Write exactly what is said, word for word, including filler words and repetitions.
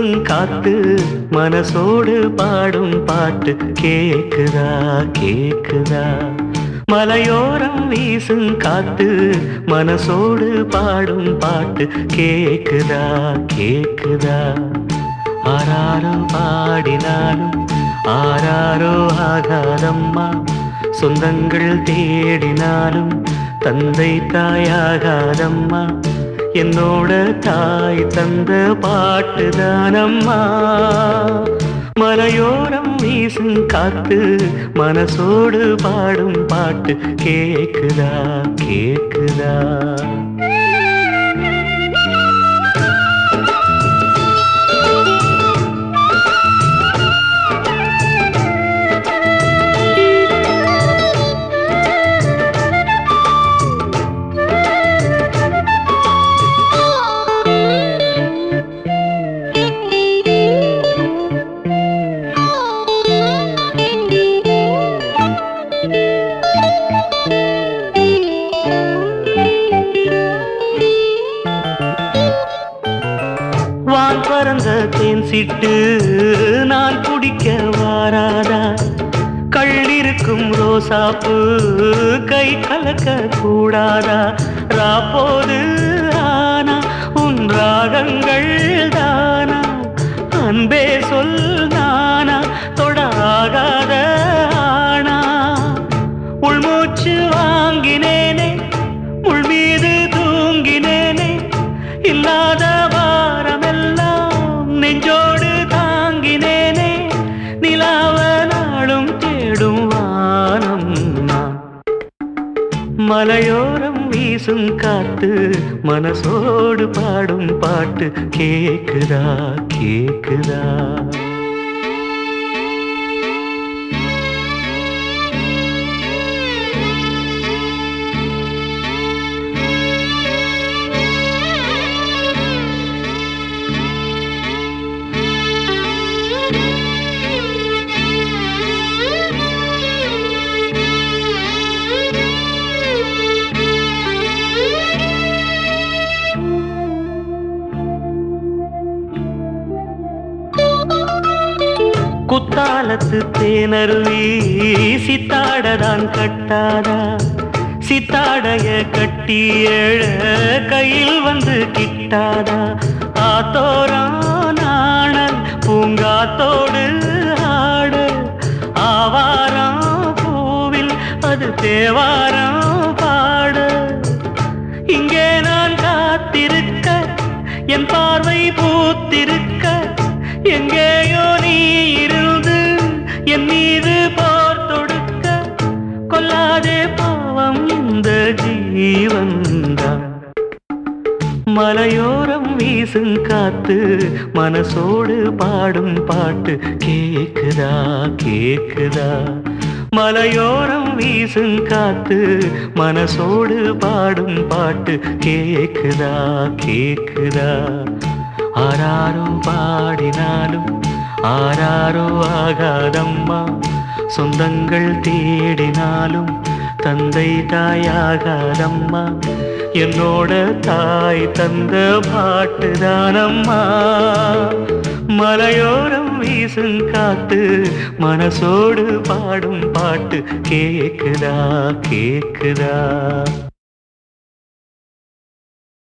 வீசும் காத்து மனசோடு பாடும் பாட்டு கேக்குதா கேக்குதா. மலையோரம் வீசும் காத்து மனசோடு பாடும் பாட்டு கேக்குதா கேக்குதா. ஆராரோ பாடினாலும் ஆராரோ ஆகாதம்மா, சொந்தங்கள் தேடினாலும் தந்தை தாயாகாதம்மா. என்னோட தாய் தந்த பாட்டுதானம்மா. மலையோரம் வீசும் காத்து மனசோடு பாடும் பாட்டு கேக்குதா கேக்குதா. வான் பறந்த தேன் சிட்டு நான் குடிக்க வாராதா. கள்ளிருக்கும் ரோசாப்பு கை கலக்க கூடாதா. ராப்போது ஆனா உன் ராகங்கள் தானா, அன்பே சொல் நானா தொடாகாத ஆனா. உள்மூச்சு வாங்கினேனே உள் மீது தூங்கினேனே, இல்லாத நெஞ்சோடு தாங்கினேனே. நிலாவ நாளும் தேடும் வானம் நான். மலையோரம் வீசும் காத்து மனசோடு பாடும் பாட்டு கேக்குதா கேக்குதா. குத்தாலத்து தேனருவி சித்தாடதான் கட்டாதா. சித்தாடைய கட்டி ஏழ கையில் வந்து கிட்டாதா. ஆத்தோரானாணல் பூங்காத்தோடு ஆட, ஆவாரம் பூவில் அது தேவாரம் பாட. இங்கே நான் காத்திருக்க என் பார்வை பூத்திருக்க, எங்கேயோ நீ இருந்து என் மீது போர் தொடுக்க. கொல்லாதே பாவம் இந்த ஜீவன்தான். மலையோரம் வீசும் காத்து மனசோடு பாடும் பாட்டு கேக்குதா கேக்குதா. மலையோரம் வீசும் காத்து மனசோடு பாடும் பாட்டு கேக்குதா கேக்குதா. ஆராரோ பாடினாலும் ஆராரோ ஆகாதம்மா, சொந்தங்கள் தேடினாலும் தந்தை தாயாகாதம்மா. என்னோட தாய் தந்த பாட்டுதானம்மா. மலையோரம் வீசும் காத்து மனசோடு பாடும் பாட்டு கேக்குதா கேக்குதா.